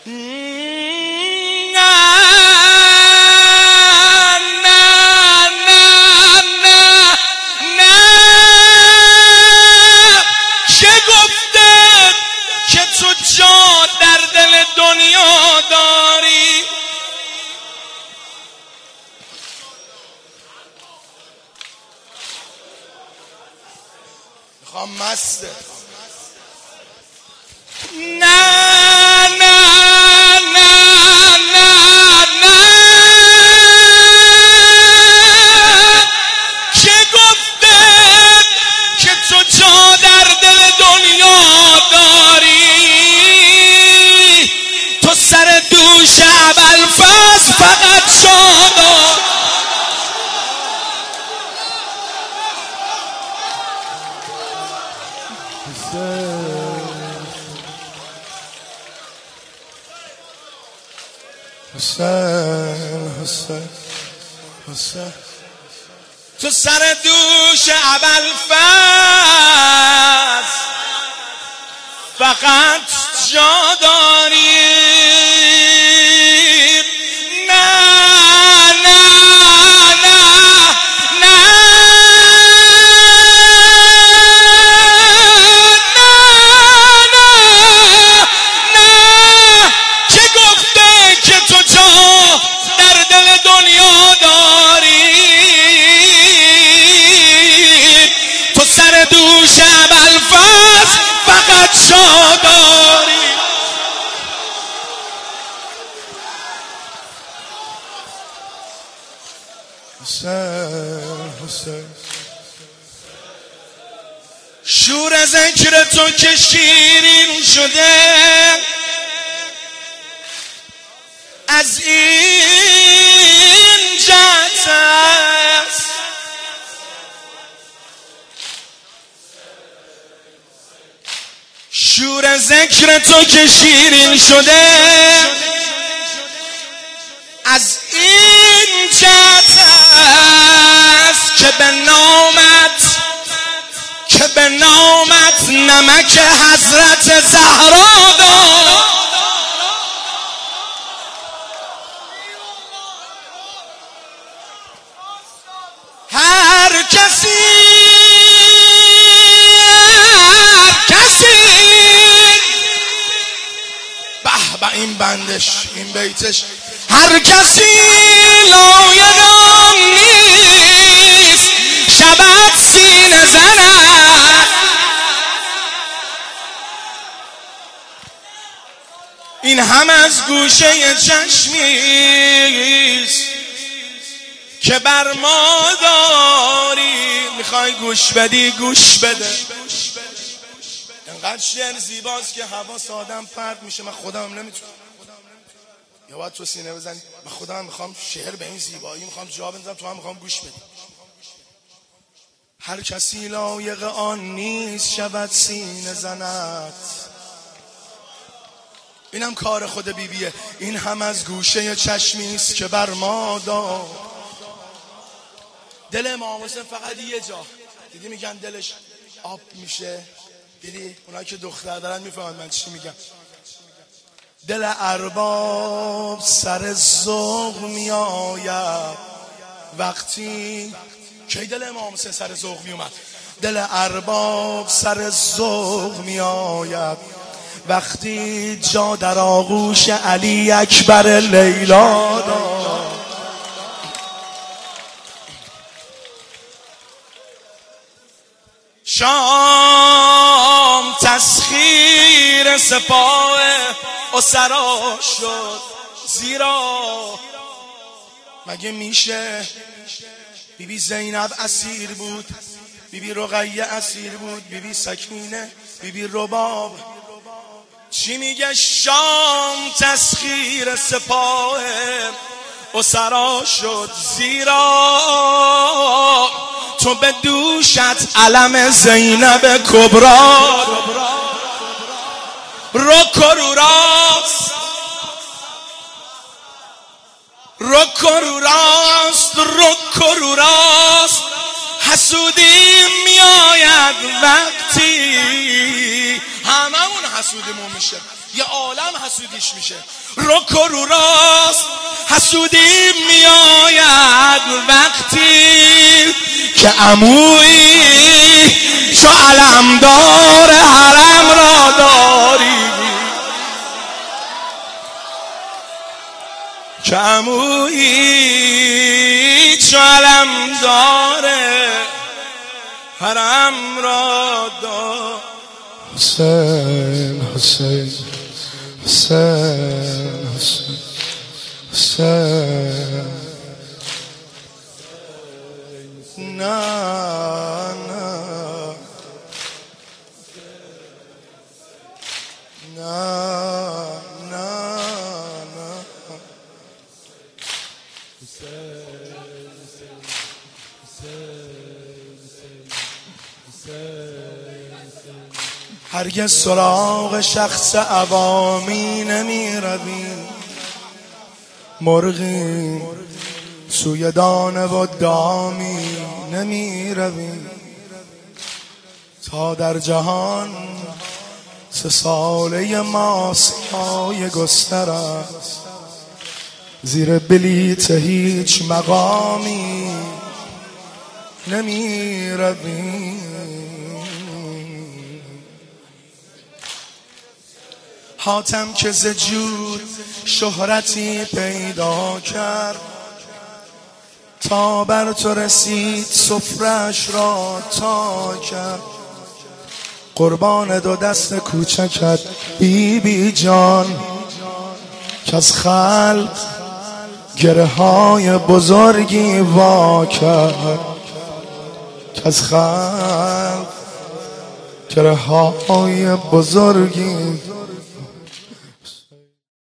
جا در دل دنیا داری. میخوام مسته. نه نه نه نه نه که گفته که تو جا در دل دنیا داری. تو سر دوش ابوالفضل فقط شادا. حسین تو سر دوش ابوالفضل فقط جا داری. دوش ابوالفضل فقط جا داری. حسین شور ذکر تو که شیرین شده از این جهت است. شور ذکر تو که شیرین شده از این جهت است که به نامت نمک حضرت زهرا داد. هر کسی این بندش این بیتش هر کسی لایق آن نیست شود سینه زند. این هم از گوشه چشمیست که بر ما داری. میخوای گوش بدی گوش بده. انقدر شعر زیباست که حواس آدم پرت میشه. من خودم نمیتونم. یا باید تو سینه بزنی من خودم میخوام شعر به این زیبایی میخوام جا بندازم، تو هم میخوام گوش بدی. هر کسی لایق آن نیست شود سینه زند. اینم کار خود بیبیه. این هم از گوشه چشمیست که بر ما داد. دل امام حسین فقط یه جا دیدی میگن دلش آب میشه. دیدی اونایی که دختر دارن میفهمن من چی میگم. دل ارباب سر ذوق میآید وقتی کی دل امام حسین سر ذوق میومد. دل ارباب سر ذوق میآید وقتی جا در آغوش علی اکبر لیلا داد. شام تسخیر سپاه اسرا شد زیرا مگه میشه بیبی زینب اسیر بود، بیبی رقیه اسیر بود، بیبی سکینه، بیبی رباب. چی میگه شام تسخیر سپاه اسرا شد زیرا تو به دوشت علم زینب کبرا رک و رو راست رک و رو راست رک و رو راست. حسودی میآید وقتی هممون حسودمون میشه، یه عالم حسودیش میشه. رک و رو راست حسودی میآید وقتی که عمویی چو علمدار حرم را داری، که عمویی چو علمدار حرم را داری. حسین حسین حسین حسین حسین نه نه نه نه هرگز سراغ شخص عوامی نمی روی، مرغی سوی دانه و دامی نمی روی. تا در جهان 3 ساله ماسای گستر است، زیر بلیت هیچ مقامی نمی روی. حاتم که ز جود شهرتی پیدا کرد، تا بر تو رسید سفرش را تا کرد. قربان 2 دست کوچکت بی بی جان، که از خلق گره های بزرگی وا کرد، که از خلق گره های بزرگی